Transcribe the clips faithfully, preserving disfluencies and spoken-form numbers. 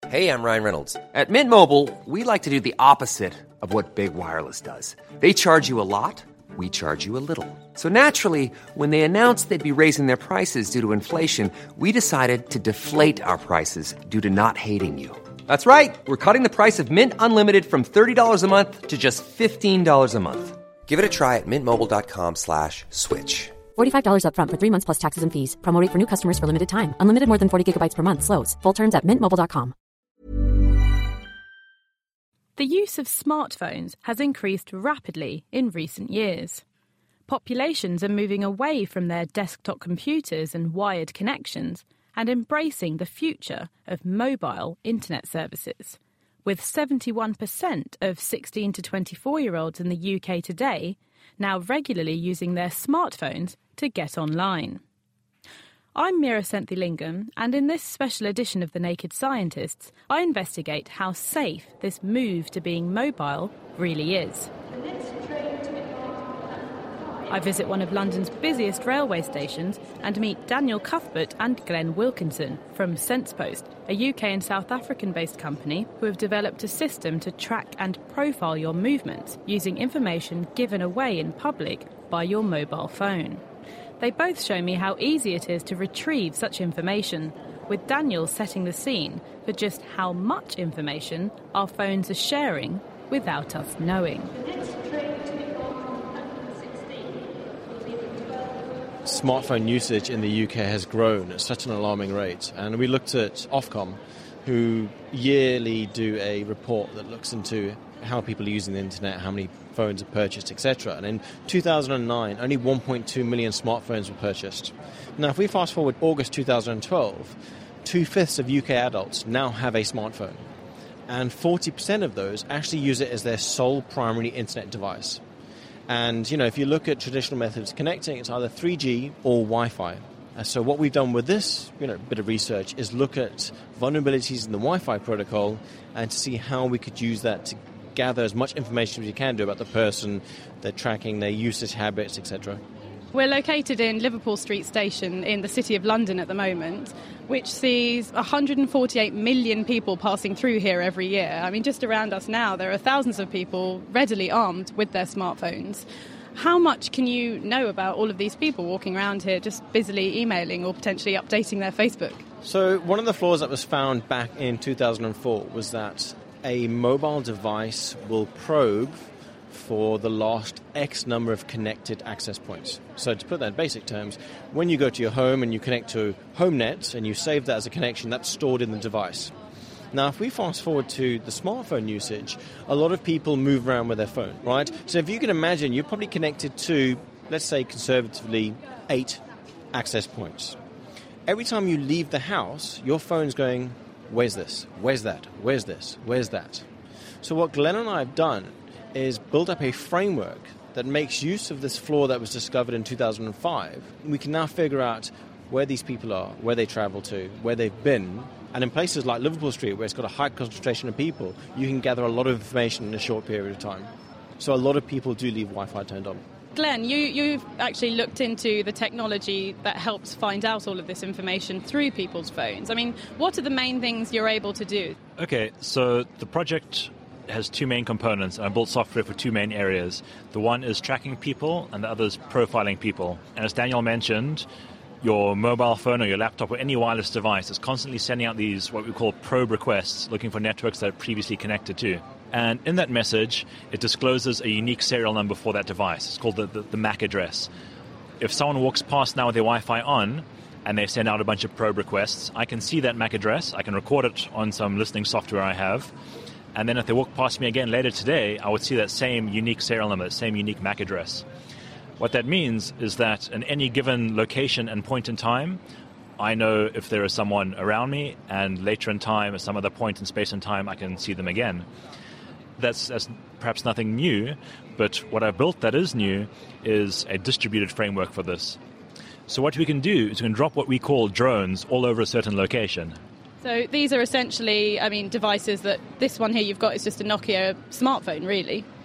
Hey, I'm Ryan Reynolds. At Mint Mobile, we like to do the opposite of what Big Wireless does. They charge you a lot, we charge you a little. So naturally, when they announced they'd be raising their prices due to inflation, we decided to deflate our prices due to not hating you. That's right. We're cutting the price of Mint Unlimited from thirty dollars a month to just fifteen dollars a month. Give it a try at mintmobile.com slash switch. forty-five dollars up front for three months plus taxes and fees. Promo rate for new customers for limited time. Unlimited more than forty gigabytes per month. Slows full terms at mint mobile dot com. The use of smartphones has increased rapidly in recent years. Populations are moving away from their desktop computers and wired connections and embracing the future of mobile internet services, with seventy-one percent of sixteen to twenty-four-year-olds in the U K today now regularly using their smartphones to get online. I'm Meera Senthilingam, and in this special edition of The Naked Scientists, I investigate how safe this move to being mobile really is. I visit one of London's busiest railway stations and meet Daniel Cuthbert and Glenn Wilkinson from SensePost, a U K and South African-based company who have developed a system to track and profile your movements using information given away in public by your mobile phone. They both show me how easy it is to retrieve such information, with Daniel setting the scene for just how much information our phones are sharing without us knowing. Smartphone usage in the U K has grown at such an alarming rate, and we looked at Ofcom, who yearly do a report that looks into how people are using the internet, how many phones are purchased, et cetera. And in two thousand nine, only one point two million smartphones were purchased. Now, if we fast forward August two thousand twelve, two-fifths of U K adults now have a smartphone, and forty percent of those actually use it as their sole primary internet device. And, you know, if you look at traditional methods of connecting, it's either three G or Wi-Fi. Uh, so what we've done with this, you know, bit of research is look at vulnerabilities in the Wi-Fi protocol and to see how we could use that to gather as much information as you can do about the person, their tracking, their usage habits, et cetera. We're located in Liverpool Street Station in the City of London at the moment, which sees one hundred forty-eight million people passing through here every year. I mean, just around us now, there are thousands of people readily armed with their smartphones. How much can you know about all of these people walking around here just busily emailing or potentially updating their Facebook? So one of the flaws that was found back in two thousand four was that a mobile device will probe for the last X number of connected access points. So to put that in basic terms, when you go to your home and you connect to HomeNet and you save that as a connection, that's stored in the device. Now, if we fast forward to the smartphone usage, a lot of people move around with their phone, right? So if you can imagine, you're probably connected to, let's say conservatively, eight access points. Every time you leave the house, your phone's going, where's this? Where's that? Where's this? Where's that? So what Glenn and I have done is build up a framework that makes use of this flaw that was discovered in two thousand five. We can now figure out where these people are, where they travel to, where they've been. And in places like Liverpool Street, where it's got a high concentration of people, you can gather a lot of information in a short period of time. So a lot of people do leave Wi-Fi turned on. Glenn, you, you've actually looked into the technology that helps find out all of this information through people's phones. I mean, what are the main things you're able to do? Okay, so the project has two main components. I built software for two main areas. The one is tracking people, and the other is profiling people. And as Daniel mentioned, your mobile phone or your laptop or any wireless device is constantly sending out these, what we call probe requests, looking for networks that are previously connected to. And in that message, it discloses a unique serial number for that device. It's called the, the, the M A C address. If someone walks past now with their Wi-Fi on, and they send out a bunch of probe requests, I can see that M A C address, I can record it on some listening software I have, and then if they walk past me again later today, I would see that same unique serial number, same unique M A C address. What that means is that in any given location and point in time, I know if there is someone around me, and later in time, at some other point in space and time, I can see them again. That's, that's perhaps nothing new, but what I've built that is new is a distributed framework for this. So what we can do is we can drop what we call drones all over a certain location. So these are essentially, I mean, devices that this one here you've got is just a Nokia smartphone, really.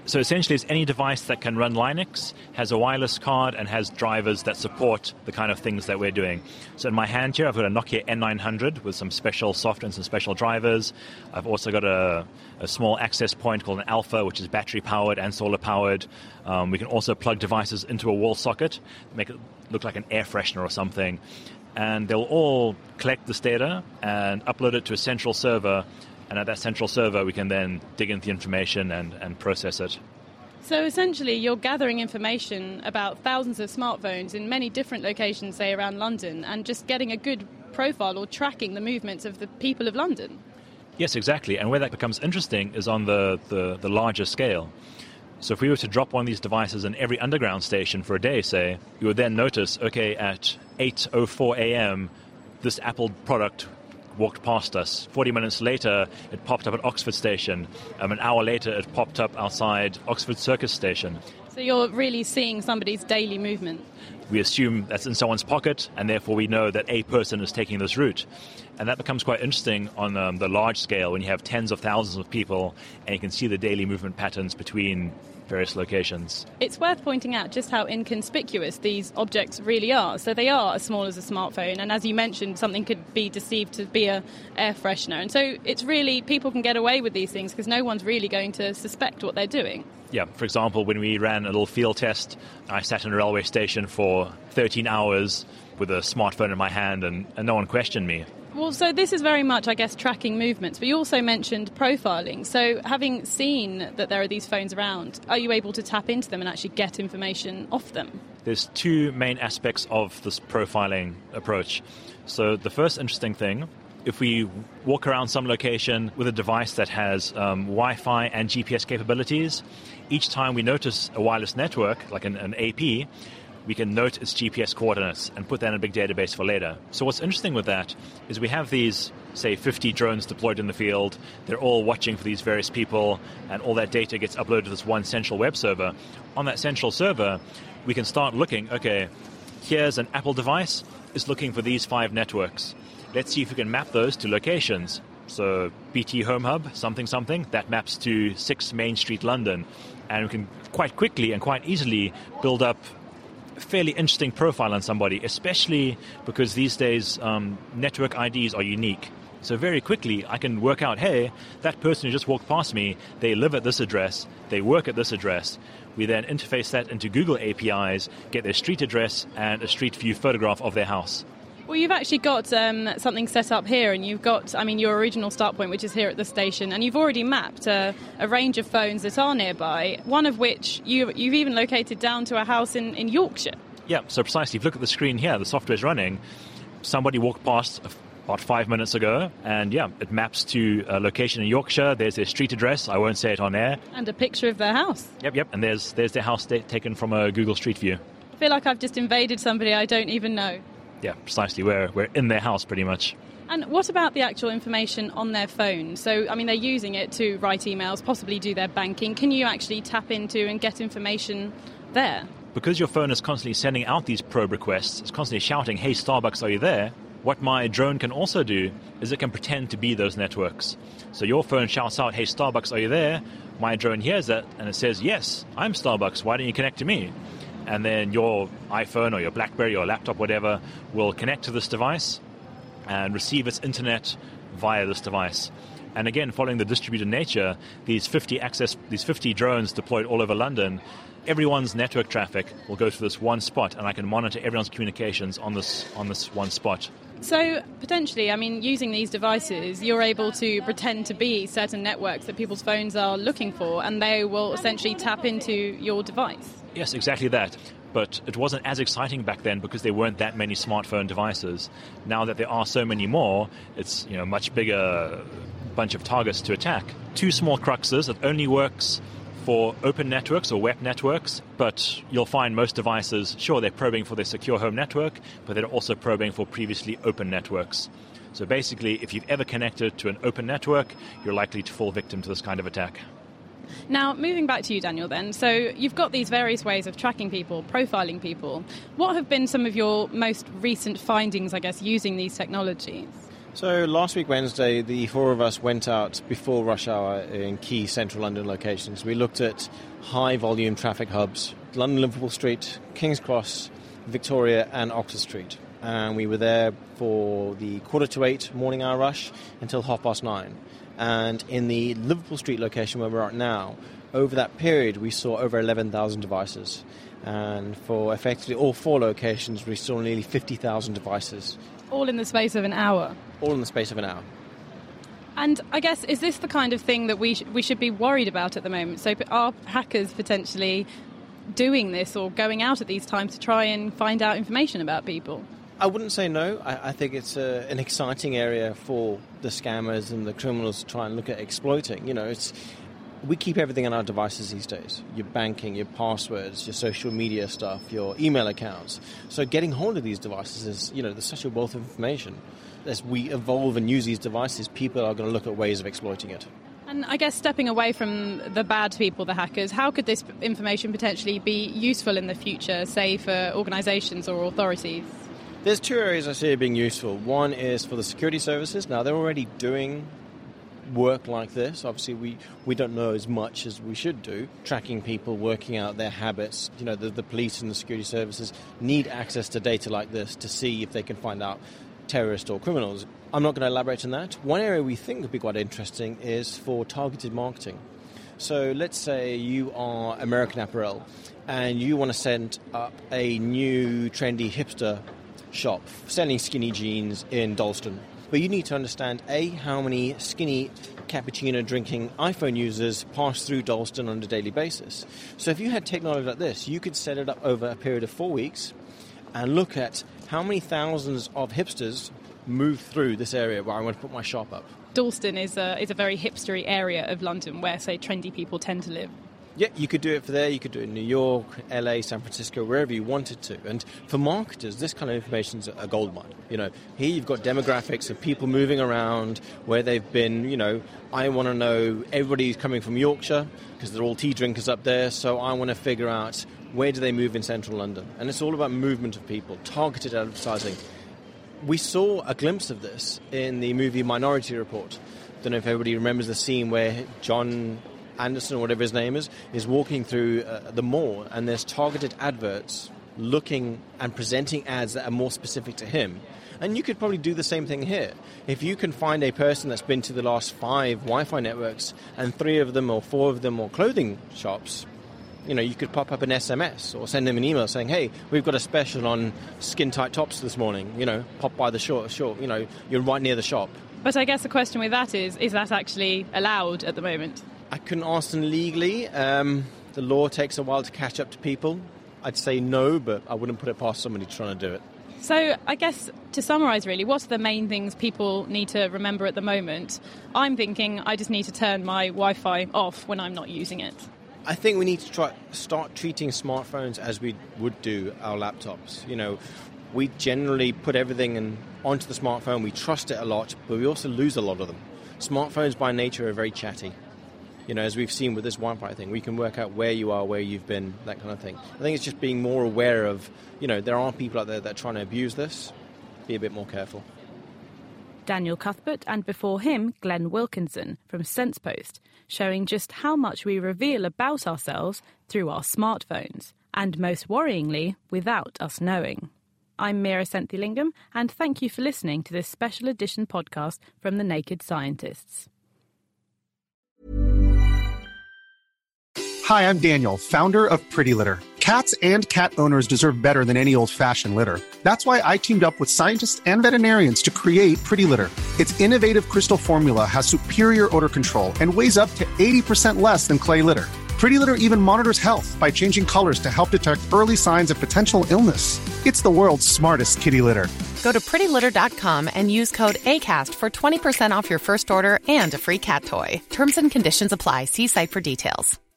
So essentially, it's any device that can run Linux, has a wireless card, and has drivers that support the kind of things that we're doing. So in my hand here, I've got a Nokia N nine hundred with some special software and some special drivers. I've also got a, a small access point called an Alpha, which is battery-powered and solar-powered. Um, we can also plug devices into a wall socket, make it look like an air freshener or something. And they'll all collect this data and upload it to a central server. And at that central server, we can then dig into the information and, and process it. So essentially, you're gathering information about thousands of smartphones in many different locations, say, around London, and just getting a good profile or tracking the movements of the people of London. Yes, exactly. And where that becomes interesting is on the, the, the larger scale. So if we were to drop one of these devices in every underground station for a day, say, you would then notice, okay, at eight oh four a.m., this Apple product walked past us. forty minutes later, it popped up at Oxford Station. Um, an hour later, it popped up outside Oxford Circus Station. So you're really seeing somebody's daily movement. We assume that's in someone's pocket, and therefore we know that a person is taking this route. And that becomes quite interesting on um, the large scale when you have tens of thousands of people and you can see the daily movement patterns between various locations. It's worth pointing out just how inconspicuous these objects really are. So they are as small as a smartphone, and as you mentioned, something could be deceived to be an air freshener. And so it's really, people can get away with these things because no one's really going to suspect what they're doing. Yeah, for example, when we ran a little field test, I sat in a railway station for thirteen hours with a smartphone in my hand and, and no one questioned me. Well, so this is very much, I guess, tracking movements, but you also mentioned profiling. So having seen that there are these phones around, are you able to tap into them and actually get information off them? There's two main aspects of this profiling approach. So the first interesting thing, if we walk around some location with a device that has um, Wi-Fi and G P S capabilities, each time we notice a wireless network, like an, an A P, we can note its G P S coordinates and put that in a big database for later. So what's interesting with that is we have these, say, fifty drones deployed in the field. They're all watching for these various people, and all that data gets uploaded to this one central web server. On that central server, we can start looking, okay, here's an Apple device, it's looking for these five networks. Let's see if we can map those to locations. So B T Home Hub, something, something, that maps to six Main Street, London. And we can quite quickly and quite easily build up fairly interesting profile on somebody, especially because these days um, network I Ds are unique. So very quickly I can work out, hey, that person who just walked past me, they live at this address, they work at this address. We then interface that into Google A P Is, get their street address and a street view photograph of their house. Well, you've actually got um, something set up here, and you've got, I mean, your original start point, which is here at the station, and you've already mapped a, a range of phones that are nearby, one of which you, you've even located down to a house in, in Yorkshire. Yeah, so precisely. If you look at the screen here, the software's running. Somebody walked past about five minutes ago, and yeah, it maps to a location in Yorkshire. There's their street address. I won't say it on air. And a picture of their house. Yep, yep. And there's there's their house taken from a Google Street View. I feel like I've just invaded somebody I don't even know. Yeah, precisely. We're, we're in their house pretty much. And what about the actual information on their phone? So, I mean, they're using it to write emails, possibly do their banking. Can you actually tap into and get information there? Because your phone is constantly sending out these probe requests, it's constantly shouting, hey, Starbucks, are you there? What my drone can also do is it can pretend to be those networks. So your phone shouts out, hey, Starbucks, are you there? My drone hears that and it says, yes, I'm Starbucks. Why don't you connect to me? And then your iPhone or your BlackBerry or laptop, whatever, will connect to this device and receive its internet via this device. And again, following the distributed nature, these fifty access, these fifty drones deployed all over London, everyone's network traffic will go to this one spot, and I can monitor everyone's communications on this on this one spot. So potentially, I mean, using these devices, you're able to pretend to be certain networks that people's phones are looking for, and they will essentially tap into your device. Yes, exactly that. But it wasn't as exciting back then because there weren't that many smartphone devices. Now that there are so many more, it's, you know, much bigger bunch of targets to attack. Two small cruxes. It only works for open networks or web networks, but you'll find most devices, sure, they're probing for their secure home network, but they're also probing for previously open networks. So basically, if you've ever connected to an open network, you're likely to fall victim to this kind of attack. Now, moving back to you, Daniel, then. So you've got these various ways of tracking people, profiling people. What have been some of your most recent findings, I guess, using these technologies? So last week, Wednesday, the four of us went out before rush hour in key central London locations. We looked at high-volume traffic hubs, London Liverpool Street, King's Cross, Victoria and Oxford Street. And we were there for the quarter to eight morning hour rush until half past nine. And in the Liverpool Street location where we're at now, over that period we saw over eleven thousand devices. And for effectively all four locations, we saw nearly fifty thousand devices. All in the space of an hour? All in the space of an hour. And I guess, is this the kind of thing that we sh- we should be worried about at the moment? So are hackers potentially doing this or going out at these times to try and find out information about people? I wouldn't say no. I, I think it's a, an exciting area for the scammers and the criminals to try and look at exploiting. You know, it's we keep everything on our devices these days. Your banking, your passwords, your social media stuff, your email accounts. So getting hold of these devices is, you know, there's such a wealth of information. As we evolve and use these devices, people are going to look at ways of exploiting it. And I guess stepping away from the bad people, the hackers, how could this information potentially be useful in the future, say for organisations or authorities? There's two areas I see it being useful. One is for the security services. Now, they're already doing work like this. Obviously, we, we don't know as much as we should do. Tracking people, working out their habits. You know, the, the police and the security services need access to data like this to see if they can find out terrorists or criminals. I'm not going to elaborate on that. One area we think would be quite interesting is for targeted marketing. So let's say you are American Apparel and you want to set up a new trendy hipster shop selling skinny jeans in Dalston. But you need to understand, A, how many skinny cappuccino drinking iPhone users pass through Dalston on a daily basis. So if you had technology like this, you could set it up over a period of four weeks and look at how many thousands of hipsters move through this area where I want to put my shop up. Dalston is a, is a very hipstery area of London where, say, trendy people tend to live. Yeah, you could do it for there, you could do it in New York, L A, San Francisco, wherever you wanted to. And for marketers, this kind of information is a goldmine. You know, here you've got demographics of people moving around, where they've been. You know, I want to know everybody's coming from Yorkshire because they're all tea drinkers up there, so I want to figure out where do they move in central London. And it's all about movement of people, targeted advertising. We saw a glimpse of this in the movie Minority Report. Don't know if everybody remembers the scene where John Anderson, or whatever his name is, is walking through uh, the mall, and there's targeted adverts looking and presenting ads that are more specific to him. And you could probably do the same thing here. If you can find a person that's been to the last five Wi-Fi networks, and three of them or four of them are clothing shops, you know, you could pop up an S M S or send them an email saying, hey, we've got a special on skin-tight tops this morning, you know, pop by the shop, shop, you know, you're right near the shop. But I guess the question with that is, is that actually allowed at the moment? I couldn't ask them legally. Um, the law takes a while to catch up to people. I'd say no, but I wouldn't put it past somebody trying to do it. So I guess to summarise really, what's the main things people need to remember at the moment? I'm thinking I just need to turn my Wi-Fi off when I'm not using it. I think we need to try start treating smartphones as we would do our laptops. You know, we generally put everything in, onto the smartphone. We trust it a lot, but we also lose a lot of them. Smartphones by nature are very chatty. You know, as we've seen with this Wi-Fi thing, we can work out where you are, where you've been, that kind of thing. I think it's just being more aware of, you know, there are people out there that are trying to abuse this. Be a bit more careful. Daniel Cuthbert and before him, Glenn Wilkinson from SensePost, showing just how much we reveal about ourselves through our smartphones, and most worryingly, without us knowing. I'm Mira Senthilingam, and thank you for listening to this special edition podcast from The Naked Scientists. Hi, I'm Daniel, founder of Pretty Litter. Cats and cat owners deserve better than any old-fashioned litter. That's why I teamed up with scientists and veterinarians to create Pretty Litter. Its innovative crystal formula has superior odor control and weighs up to eighty percent less than clay litter. Pretty Litter even monitors health by changing colors to help detect early signs of potential illness. It's the world's smartest kitty litter. Go to pretty litter dot com and use code ACAST for twenty percent off your first order and a free cat toy. Terms and conditions apply. See site for details.